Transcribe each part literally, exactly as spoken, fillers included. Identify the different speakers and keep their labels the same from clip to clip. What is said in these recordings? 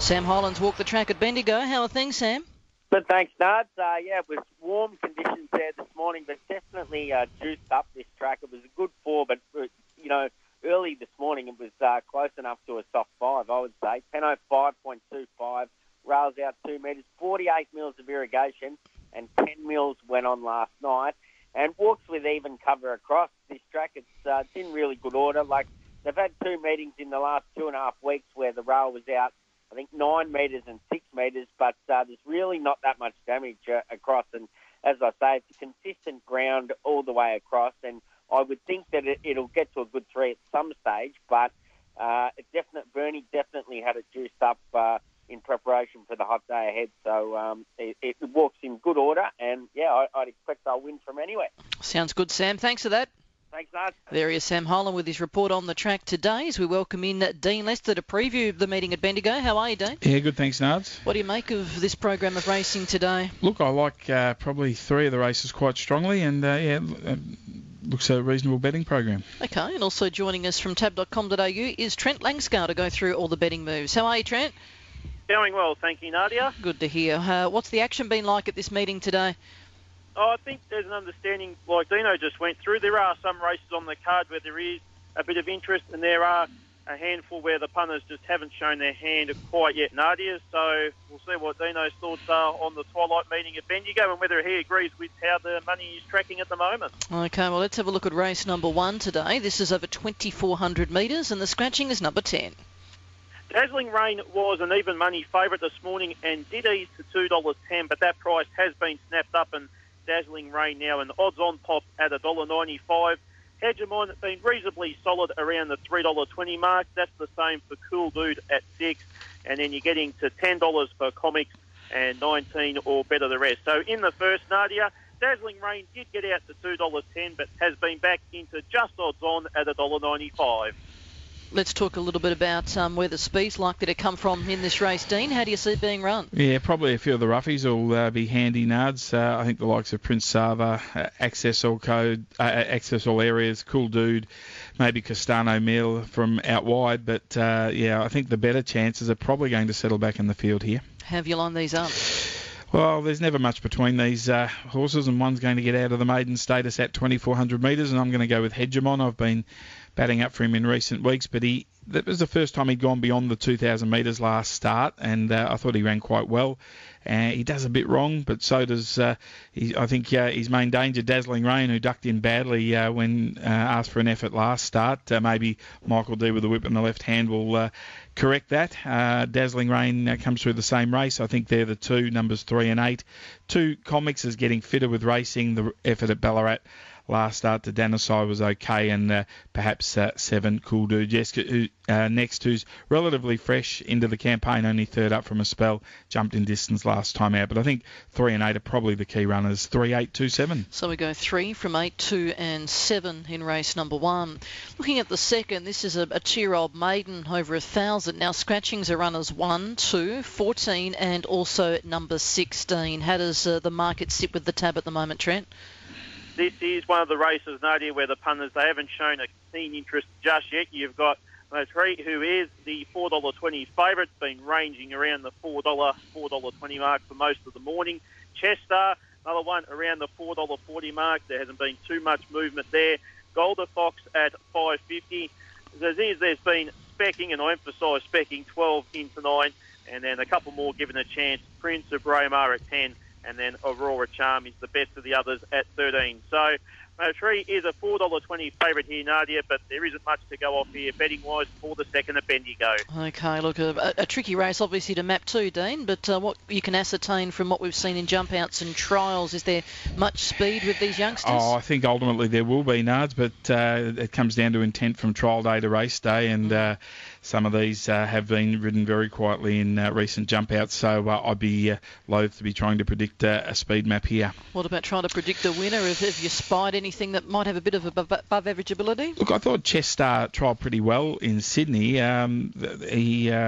Speaker 1: Sam Hyland's walked the track at Bendigo. How are things, Sam?
Speaker 2: But thanks, Nards. Uh, yeah, it was warm conditions there this morning, but definitely uh, juiced up this track. It was a good four, but, uh, you know, early this morning it was uh, close enough to a soft five, I would say. ten oh five point two five, rails out two metres, forty-eight mils of irrigation, and ten mils went on last night. And walks with even cover across this track. It's, uh, it's in really good order. Like, they've had two meetings in the last two and a half weeks where the rail was out, I think, nine metres and six metres, but uh, there's really not that much damage uh, across. And as I say, it's a consistent ground all the way across. And I would think that it, it'll get to a good three at some stage, but uh, it definite, Bernie definitely had it juiced up uh, in preparation for the hot day ahead. So um, it, it walks in good order, and, yeah, I, I'd expect they'll win from anywhere.
Speaker 1: Sounds good, Sam. Thanks for that.
Speaker 2: Thanks, Nard.
Speaker 1: There is Sam Hyland with his report on the track today as we welcome in Dean Lester to preview the meeting at Bendigo. How are you, Dean?
Speaker 3: Yeah, good, thanks, Nards.
Speaker 1: What do you make of this program of racing today?
Speaker 3: Look, I like uh, probably three of the races quite strongly, and, uh, yeah, uh, looks a reasonable betting program.
Speaker 1: Okay, and also joining us from tab dot com dot a u is Trent Langscar to go through all the betting moves. How are you, Trent?
Speaker 4: Going well, thank you, Nadia.
Speaker 1: Good to hear. Uh, what's the action been like at this meeting today?
Speaker 4: Oh, I think there's an understanding, like Dino just went through. There are some races on the card where there is a bit of interest, and there are a handful where the punters just haven't shown their hand quite yet, Nadia. So we'll see what Dino's thoughts are on the twilight meeting at Bendigo and whether he agrees with how the money is tracking at the moment.
Speaker 1: Okay, well, let's have a look at race number one today. This is over twenty-four hundred metres, and the scratching is number ten.
Speaker 4: Dazzling Rain was an even money favourite this morning and did ease to two dollars ten, but that price has been snapped up, and Dazzling Rain now an odds-on pop at one dollar ninety-five. Hegemon has been reasonably solid around the three dollars twenty mark. That's the same for Cool Dude at six. And then you're getting to ten dollars for Comics and nineteen dollars or better the rest. So in the first, Nadia, Dazzling Rain did get out to two dollars ten, but has been back into just odds-on at one dollar ninety-five.
Speaker 1: Let's talk a little bit about um, where the speed's likely to come from in this race, Dean. How do you see it being run?
Speaker 3: Yeah, probably a few of the roughies will uh, be handy, Nards. Uh, I think the likes of Prince Sava, uh, Access All Code, uh, Access All Areas, Cool Dude, maybe Castano Mill from out wide. But, uh, yeah, I think the better chances are probably going to settle back in the field here.
Speaker 1: How have you lined these up?
Speaker 3: Well, there's never much between these uh, horses, and one's going to get out of the maiden status at twenty-four hundred metres, and I'm going to go with Hegemon. I've been batting up for him in recent weeks, but he that was the first time he'd gone beyond the two thousand metres last start, and uh, I thought he ran quite well. Uh, he does a bit wrong, but so does, uh, he, I think, uh, his main danger, Dazzling Rain, who ducked in badly uh, when uh, asked for an effort last start. Uh, maybe Michael D with the whip in the left hand will uh, correct that. Uh, Dazzling Rain uh, comes through the same race. I think they're the two, numbers three and eight. Two, Comics is getting fitter with racing. The effort at Ballarat last start to Danisai was okay, and uh, perhaps uh, seven, Cool Dude Jessica, who, uh, next, who's relatively fresh into the campaign, only third up from a spell, jumped in distance last time out. But I think three and eight are probably the key runners, three, eight, two, seven.
Speaker 1: So we go three from eight, two and seven in race number one. Looking at the second, this is a, a two-year-old maiden over a thousand. Now scratchings are runners one, two, fourteen and also number sixteen. How does uh, the market sit with the tab at the moment, Trent?
Speaker 4: This is one of the races, Nadia, where the punters, they haven't shown a keen interest just yet. You've got Motri, who is the four dollars twenty favourite, been ranging around the four dollars, four dollars twenty mark for most of the morning. Chester, another one around the four dollars forty mark. There hasn't been too much movement there. Golden Fox at five fifty. As is, there's been specking, and I emphasise specking, twelve into nine, and then a couple more given a chance. Prince of Braemar at ten. And then Aurora Charm is the best of the others at thirteen. So Motri is a four dollars twenty favourite here, Nadia, but there isn't much to go off here betting-wise for the second at Bendigo.
Speaker 1: Okay, look, a, a tricky race obviously to map too, Dean, but uh, what you can ascertain from what we've seen in jump-outs and trials, is there much speed with these youngsters?
Speaker 3: Oh, I think ultimately there will be, Nards, but uh, it comes down to intent from trial day to race day, and mm. uh, some of these uh, have been ridden very quietly in uh, recent jump-outs, so uh, I'd be uh, loath to be trying to predict uh, a speed map here.
Speaker 1: What about trying to predict a winner? Have, have you spied anything that might have a bit of above-average ability?
Speaker 3: Look, I thought Chess Star trialled pretty well in Sydney. Um, he uh,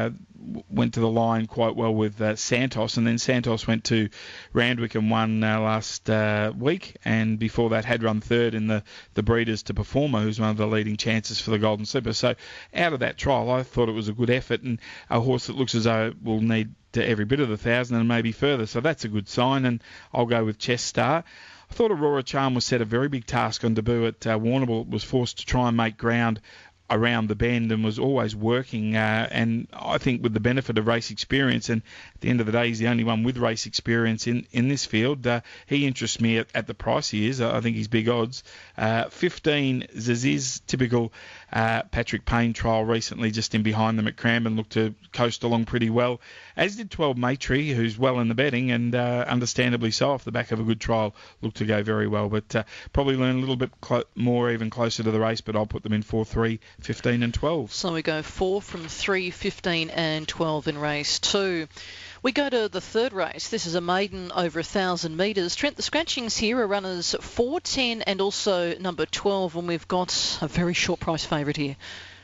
Speaker 3: went to the line quite well with uh, Santos, and then Santos went to Randwick and won uh, last uh, week, and before that had run third in the, the Breeders to Performer, who's one of the leading chances for the Golden Slipper. So out of that trial, I thought it was a good effort, and a horse that looks as though it will need to every bit of the thousand and maybe further. So that's a good sign, and I'll go with Chess Star. I thought Aurora Charm was set a very big task on debut at uh, Warrnambool. Was forced to try and make ground around the bend and was always working, uh, and I think with the benefit of race experience, and at the end of the day he's the only one with race experience in, in this field, uh, he interests me at, at the price he is. I think he's big odds. Uh, fifteen Zaziz, typical uh, Patrick Payne trial recently, just in behind them at Cranbourne, looked to coast along pretty well, as did twelve Matry, who's well in the betting, and uh, understandably so off the back of a good trial, looked to go very well, but uh, probably learn a little bit clo- more even closer to the race, but I'll put them in four, three, fifteen and twelve.
Speaker 1: So we go four from three, fifteen and twelve in race two. We go to the third race. This is a maiden over one thousand metres. Trent, the scratchings here are runners four, ten and also number twelve, and we've got a very short price favourite here.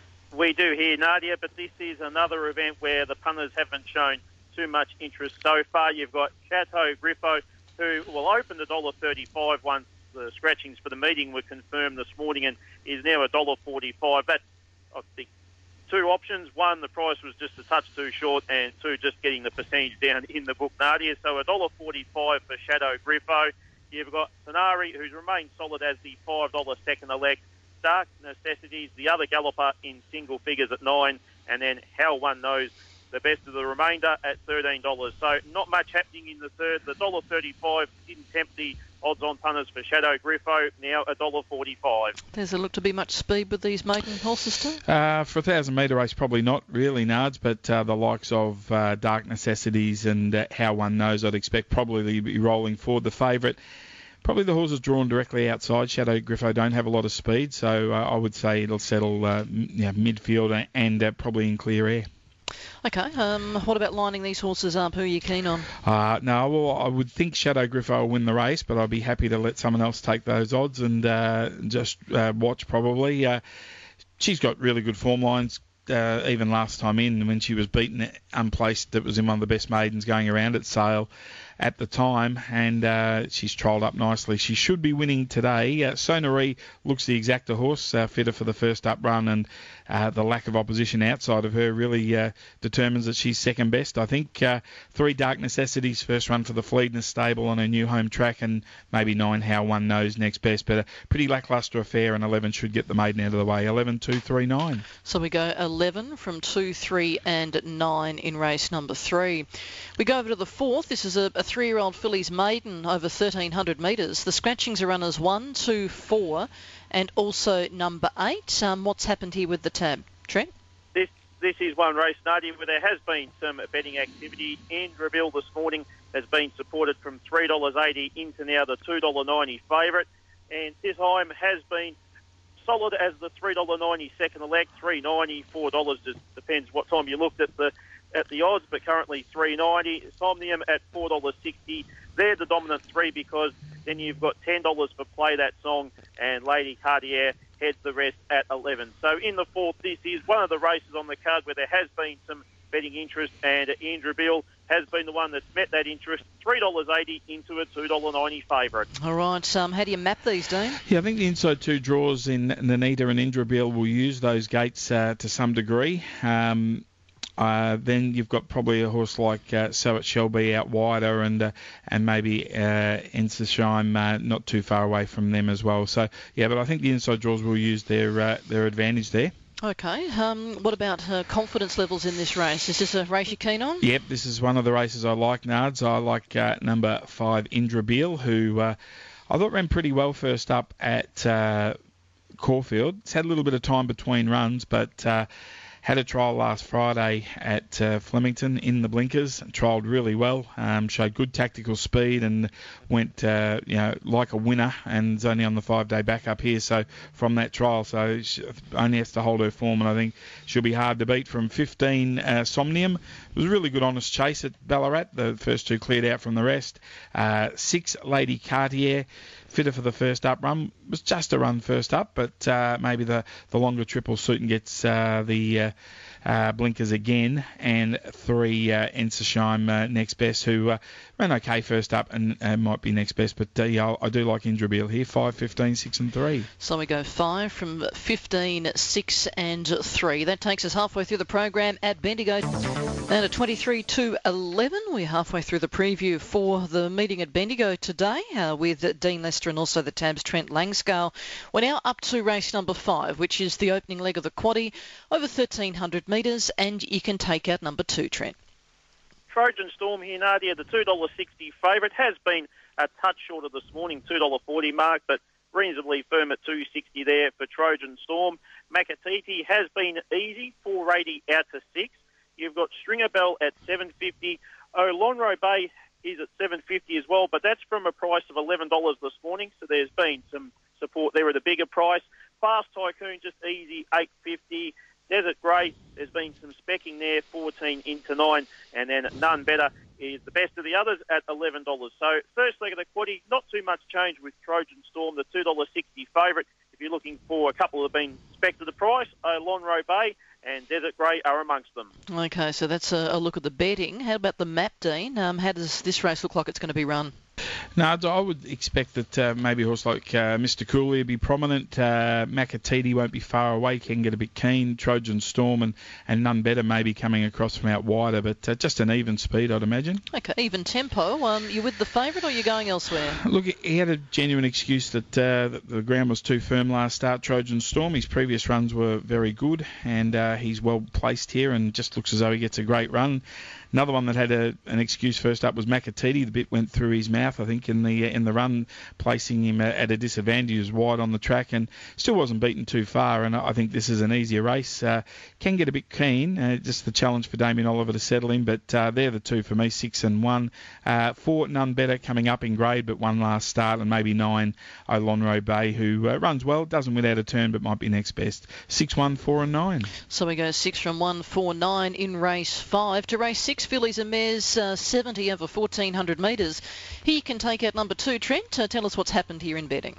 Speaker 4: We do here, Nadia, but this is another event where the punters haven't shown too much interest so far. You've got Chateau Griffo, who will open the one dollar thirty-five once the scratchings for the meeting were confirmed this morning, and is now one dollar forty-five. That's, I think, two options. One, the price was just a touch too short, and two, just getting the percentage down in the book, Nadia. So one dollar forty-five for Shadow Griffo. You've got Sonari, who's remained solid as the five dollar second elect. Dark Necessities, the other galloper in single figures at nine, and then How One Knows, the best of the remainder at thirteen dollars. So not much happening in the third. The one dollar thirty-five didn't tempt the odds-on punters for Shadow Griffo, now one dollar forty-five.
Speaker 1: Does there look to be much speed with these maiden horses too?
Speaker 3: Uh, for a one thousand metre race, probably not really, Nards, but uh, the likes of uh, Dark Necessities and uh, How One Knows, I'd expect probably be rolling forward. The favourite, probably the horses drawn directly outside. Shadow Griffo don't have a lot of speed, so uh, I would say it'll settle uh, yeah, midfield and uh, probably in clear air.
Speaker 1: Okay, um, what about lining these horses up? Who are you keen on?
Speaker 3: Uh, no, well, I would think Shadow Griffo will win the race, but I'd be happy to let someone else take those odds and uh, just uh, watch probably. Uh, she's got really good form lines. Uh, even last time in, when she was beaten unplaced, that was in one of the best maidens going around at Sale at the time, and uh, she's trialled up nicely. She should be winning today. Uh, Sonari looks the exacta horse, uh, fitter for the first up run, and uh, the lack of opposition outside of her really uh, determines that she's second best, I think. Uh, three Dark Necessities, first run for the Fleetness stable on her new home track, and maybe nine How One Knows next best, but a pretty lacklustre affair, and eleven should get the maiden out of the way. eleven, two, three, nine.
Speaker 1: So we go eleven from two, three and nine in race number three. We go over to the fourth. This is a, a three-year-old filly's maiden over thirteen hundred metres. The scratchings are runners one, two, four and also number eight. Um, what's happened here with the tab, Trent?
Speaker 4: This this is one race, Nadia, where there has been some betting activity. Andrew Bill this morning has been supported from three dollars eighty into now the two dollars ninety favourite. And this time has been solid as the three dollars ninety second elect, three dollars ninety, four dollars, just depends what time you looked at the at the odds, but currently three dollars ninety. Somnium at four dollars sixty. They're the dominant three, because then you've got ten dollars for Play That Song, and Lady Cartier heads the rest at eleven. So in the fourth, this is one of the races on the card where there has been some betting interest, and Andrew Bill has been the one that's met that interest. three dollars eighty into a two dollars ninety favourite.
Speaker 1: All right, um, how do you map these, Dean?
Speaker 3: Yeah, I think the inside two draws in Nanita and Indra Bill will use those gates uh, to some degree. Um, Uh, then you've got probably a horse like uh, So It Shall Be out wider, and uh, and maybe uh, Ensisheim uh, not too far away from them as well. So yeah, but I think the inside draws will use their uh, their advantage there.
Speaker 1: Okay. Um, what about uh, confidence levels in this race? Is this a race you're keen on?
Speaker 3: Yep, this is one of the races I like, Nards. I like uh, number five, Indra Bill, who uh, I thought ran pretty well first up at uh, Caulfield. It's had a little bit of time between runs, but Uh, had a trial last Friday at uh, Flemington in the blinkers, trialled really well, um, showed good tactical speed, and went uh, you know like a winner, and is only on the five-day back up here. So from that trial, so she only has to hold her form, and I think she'll be hard to beat. From fifteen, uh, Somnium, it was a really good honest chase at Ballarat. The first two cleared out from the rest. Uh, six, Lady Cartier, fitter for the first up run, was just a run first up, but uh, maybe the, the longer triple suit and gets uh, the uh, uh, blinkers again, and three uh, Ensisheim uh, next best, who uh, ran okay first up and uh, might be next best. But uh, yeah, I do like Indrabil here, five, fifteen, six and three.
Speaker 1: So we go five from fifteen, six and three. That takes us halfway through the program at Bendigo. And at twenty-three to eleven, we're halfway through the preview for the meeting at Bendigo today uh, with Dean Lester and also the Tabs Trent Langscale. We're now up to race number five, which is the opening leg of the quaddie, over thirteen hundred metres, and you can take out number two, Trent.
Speaker 4: Trojan Storm here, Nadia, the two dollars sixty favourite, has been a touch shorter this morning, two dollars forty mark, but reasonably firm at two dollars sixty there for Trojan Storm. Makatiti has been easy, four eighty out to six. You've got Stringer Bell at seven fifty. Olonro Bay is at seven fifty as well, but that's from a price of eleven dollars this morning, so there's been some support there at a bigger price. Fast Tycoon, just easy, eight fifty. Desert Grey, there's been some specking there, fourteen into nine, and then None Better is the best of the others at eleven dollars. So first leg of the quaddie, not too much change with Trojan Storm, the two dollars sixty favourite. If you're looking for a couple that have been spec'd at the price, Olonro Bay and Desert Grey are amongst them.
Speaker 1: Okay, so that's a, a look at the betting. How about the map, Dean? Um, how does this race look like it's going to be run?
Speaker 3: No, I would expect that uh, maybe a horse like uh, Mister Cooley will be prominent. Uh, Makatiti won't be far away, can get a bit keen. Trojan Storm and, and None Better maybe coming across from out wider, but uh, just an even speed, I'd imagine.
Speaker 1: Okay, even tempo. Um, you with the favourite or you going elsewhere?
Speaker 3: Look, he had a genuine excuse that, uh, that the ground was too firm last start, Trojan Storm. His previous runs were very good, and uh, he's well placed here and just looks as though he gets a great run. Another one that had a, an excuse first up was Makatiti. The bit went through his mouth, I think, in the in the run, placing him at a disadvantage. He was wide on the track and still wasn't beaten too far. And I think this is an easier race. Uh, can get a bit keen. Uh, just the challenge for Damien Oliver to settle him. But uh, they're the two for me, six and one. Uh, four, None Better, coming up in grade, but one last start. And maybe nine, Olonro Bay, who uh, runs well, doesn't win out a turn, but might be next best. Six, one, four and nine.
Speaker 1: So we go six from one, four, nine in race five. To race six, fillies and mares, uh, seventy over fourteen hundred metres. Here you can take out number two, Trent. Uh, tell us what's happened here in betting.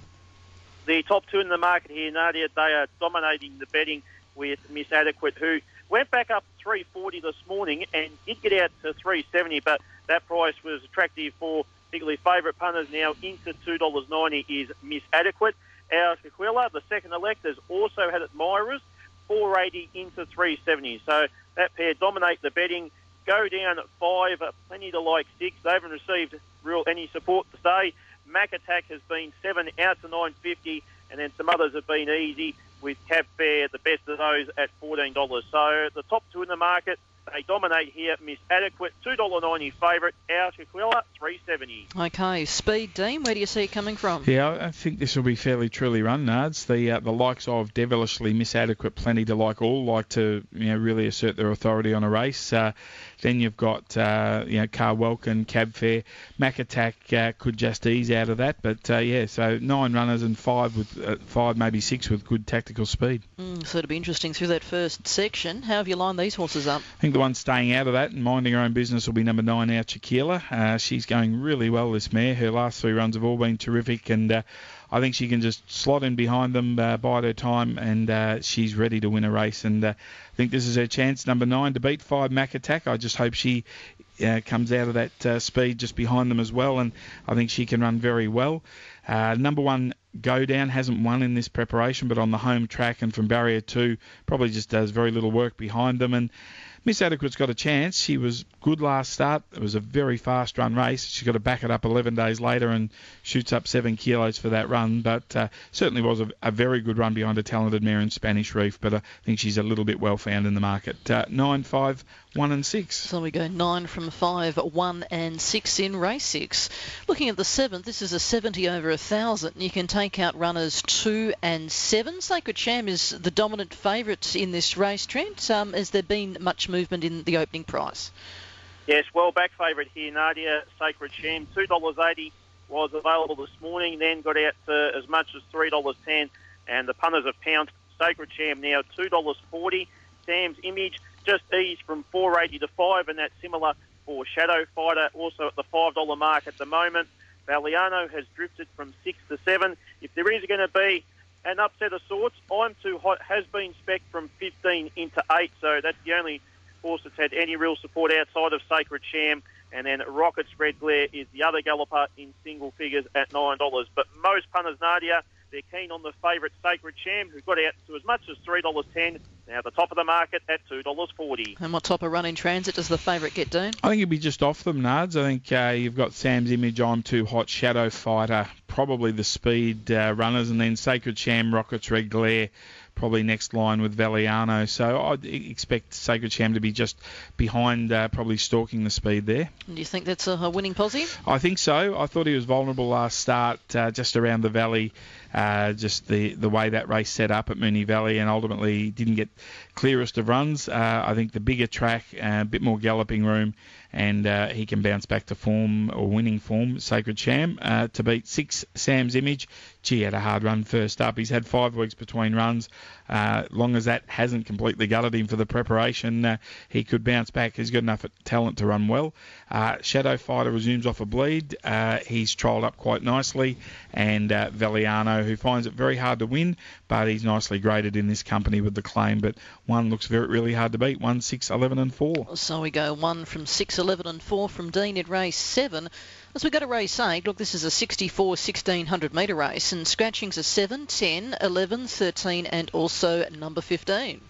Speaker 4: The top two in the market here, Nadia, they are dominating the betting with Miss Adequate, who went back up three forty this morning and did get out to three seventy, but that price was attractive for particularly favourite punters. Now into two dollars ninety is Miss Adequate. Our Shaquilla, the second elect, has also had admirers, four eighty into three seventy. So that pair dominate the betting. Go down at five, plenty to like six. They haven't received real any support to stay. Mac Attack has been seven out to nine fifty, and then some others have been easy with Cab Fair, the best of those at fourteen dollars. So the top two in the market, they dominate here. Miss Adequate, two dollars ninety favourite. Our Shaquilla, three seventy.
Speaker 1: Okay, Speed, Dean, where do you see it coming from?
Speaker 3: Yeah, I think this will be fairly truly run, Nards. The uh, the likes of Devilishly, Miss Adequate, plenty to like, all like to you know really assert their authority on a race. Uh, then you've got uh, you know Car Welkin, Cab Fair, Mac Attack uh, could just ease out of that, but uh, yeah, so nine runners and five with uh, five maybe six with good tactical speed.
Speaker 1: Mm, so it'll be interesting through that first section. How have you lined these horses up?
Speaker 3: I think the one staying out of that and minding her own business will be number nine, Our Chiquila. Uh, she's going really well, this mare. Her last three runs have all been terrific, and uh, I think she can just slot in behind them, uh, bide her time, and uh, she's ready to win a race. And uh, I think this is her chance, number nine, to beat five, Mac Attack. I just hope she uh, comes out of that uh, speed just behind them as well, and I think she can run very well. Uh, number one, Go Down, hasn't won in this preparation, but on the home track and from barrier two, probably just does very little work behind them. And Miss Adequate's got a chance. She was good last start. It was a very fast run race. She's got to back it up eleven days later and shoots up seven kilos for that run. But uh, certainly was a, a very good run behind a talented mare in Spanish Reef. But I think she's a little bit well found in the market. Uh, nine, five, one and six.
Speaker 1: So we go nine from five, one and six in race six. Looking at the seventh, this is a seventy over a thousand. You can take out runners two and seven. Sacred Sham is the dominant favourite in this race, Trent. Um, has there been much movement in the opening price?
Speaker 4: Yes, well back favourite here, Nadia, Sacred Sham, two dollars eighty was available this morning, then got out to as much as three dollars ten, and the punters have pounced. Sacred Sham now two dollars forty. Sam's Image just eased from four eighty to five, and that's similar for Shadow Fighter, also at the five dollars mark at the moment. Valiano has drifted from six to seven. If there is going to be an upset of sorts. I'm Too Hot has been spec'd from fifteen into eight, so that's the only horse that's had any real support outside of Sacred Sham. And then Rocket's Red Glare is the other galloper in single figures at nine dollars. But most punters, Nadia, they're keen on the favourite Sacred Sham, who got out to as much as three dollars ten. Now at the top of the market at two dollars forty.
Speaker 1: And what type of run in transit does the favourite get, Dean?
Speaker 3: I think it'd be just off them, Nards. I think uh, you've got Sam's Image, I'm Too Hot, Shadow Fighter, probably the speed uh, runners, and then Sacred Sham, Rockets Red Glare, probably next line with Valiano. So I'd expect Sacred Sham to be just behind, uh, probably stalking the speed there.
Speaker 1: And do you think that's a, a winning posse?
Speaker 3: I think so. I thought he was vulnerable last start, uh, just around the valley, uh, just the, the way that race set up at Moonee Valley, and ultimately didn't get clearest of runs. Uh, I think the bigger track, uh, a bit more galloping room, and uh, he can bounce back to form or winning form, Sacred Sham, uh, to beat six, Sam's Image. Gee, he had a hard run first up. He's had five weeks between runs. Uh, long as that hasn't completely gutted him for the preparation, uh, he could bounce back. He's got enough talent to run well. Uh, Shadow Fighter resumes off a bleed. Uh, he's trialled up quite nicely. And uh, Valiano, who finds it very hard to win, but he's nicely graded in this company with the claim. But one looks very really hard to beat. One, six, eleven and four.
Speaker 1: So we go one from six, eleven and four from Dean at race seven. As we go to race eight, look, this is a sixty-four, sixteen hundred metre race, and scratchings are seven, ten, eleven, thirteen and also number fifteen.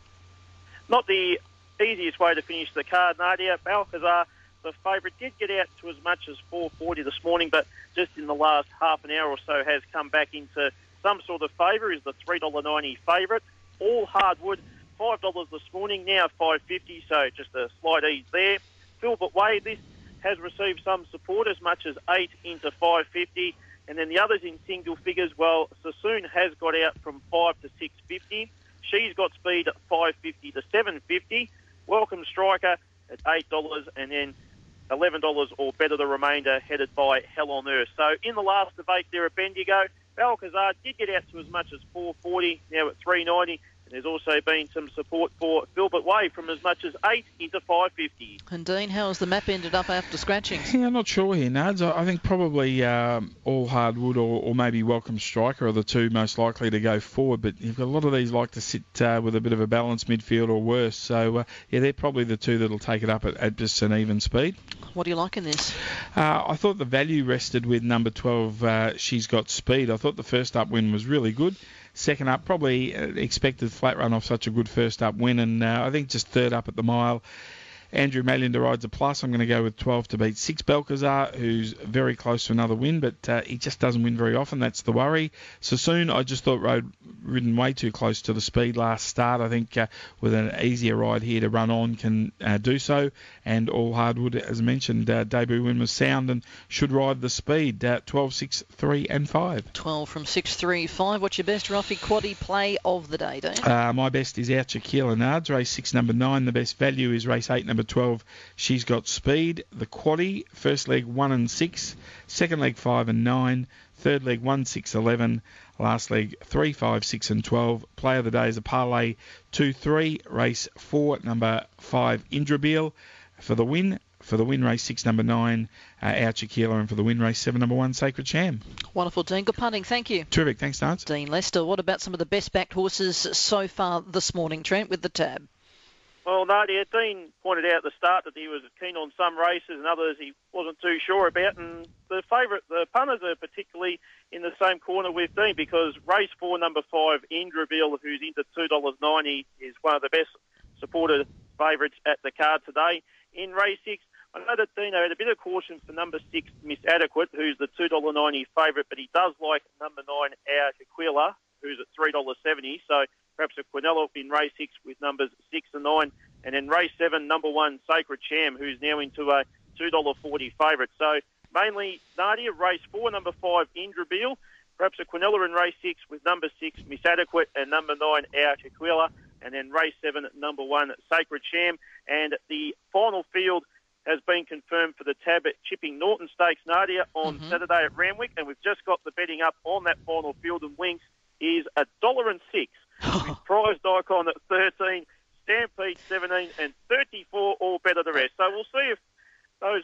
Speaker 4: Not the easiest way to finish the card, Nadia. Balcazar, the favourite, did get out to as much as four forty this morning, but just in the last half an hour or so has come back into some sort of favour, is the three dollars ninety favourite. All hardwood, five dollars this morning, now five fifty, so just a slight ease there. Filbert Way, this has received some support, as much as eight into five fifty. And then the others in single figures, well, Sassoon has got out from five to six fifty. She's got speed at five fifty to seven fifty. Welcome Striker at eight dollars, and then eleven dollars or better the remainder, headed by Hell on Earth. So in the last of eight there at Bendigo, Balcazar did get out to as much as four forty, now at three ninety. There's also been some support for Filbert Way from as much as eight into five fifty.
Speaker 1: And Dean, how has the map ended up after scratchings?
Speaker 3: Yeah, I'm not sure here, Nards. I think probably um, All Hardwood or, or maybe Welcome Striker are the two most likely to go forward, but you've got a lot of these like to sit uh, with a bit of a balanced midfield or worse. So, uh, yeah, they're probably the two that'll take it up at, at just an even speed.
Speaker 1: What do you like in this?
Speaker 3: Uh, I thought the value rested with number twelve, uh, She's Got Speed. I thought the first up win was really good. Second up, probably expected flat run off such a good first up win, and uh, I think just third up at the mile. Andrew Malinder rides a plus. I'm going to go with twelve to beat six, Balcazar, who's very close to another win, but uh, he just doesn't win very often. That's the worry. Sassoon, I just thought rode ridden way too close to the speed last start. I think uh, with an easier ride here to run on can uh, do so. And All Hardwood, as mentioned, uh, debut win was sound and should ride the speed. Uh, twelve, six, three and five.
Speaker 1: twelve from six, three, five. What's your best Ruffy quaddie play of the day, Dean?
Speaker 3: Uh, my best is out Shaquille Nards, race six, number nine. The best value is race eight, number twelve, She's Got Speed. The quaddie, first leg one and six, second leg five and nine, third leg one, six, eleven, last leg three, five, six and twelve. Play of the day is a parlay two, three, race four, number five, Indrabil for the win. For the win, race six, number nine, uh, Out Shaquille, and for the win, race seven, number one, Sacred Sham.
Speaker 1: Wonderful, Dean. Good punting. Thank you.
Speaker 3: Terrific. Thanks, Nards.
Speaker 1: Dean Lester, what about some of the best backed horses so far this morning, Trent, with the tab?
Speaker 4: Well, Nadia, Dean pointed out at the start that he was keen on some races and others he wasn't too sure about. And the favourite, the punters are particularly in the same corner with Dean, because race four, number five, Indrabil, who's into two dollars ninety, is one of the best supported favourites at the card today. In race six, I know that Dino had a bit of caution for number six, Miss Adequate, who's the two dollars ninety favourite, but he does like number nine, Our Aquila, who's at three dollars seventy. So perhaps a Quinella in race six with numbers six and nine. And then race seven, number one, Sacred Sham, who's now into a two dollars forty favourite. So mainly, Nadia, race four, number five, Indrabil. Perhaps a Quinella in race six with number six, Miss Adequate, and number nine, Our Aquila. And then race seven, number one, Sacred Sham. And the final field has been confirmed for the tab at Chipping Norton Stakes, Nadia, on mm-hmm. Saturday at Randwick. And we've just got the betting up on that final field, and Winks is a dollar and six. With prized icon at thirteen, Stampede seventeen, and thirty-four, all better the rest. So we'll see if those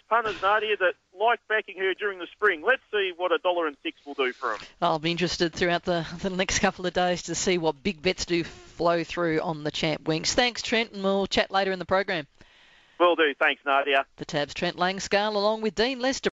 Speaker 4: punters, Nadia, that like backing her during the spring. Let's see what a dollar and six will do for them.
Speaker 1: I'll be interested throughout the, the next couple of days to see what big bets do flow through on the Champ Winks. Thanks, Trent, and we'll chat later in the program.
Speaker 4: Will do. Thanks, Nadia.
Speaker 1: The Tab's Trent Langscale along with Dean Lester.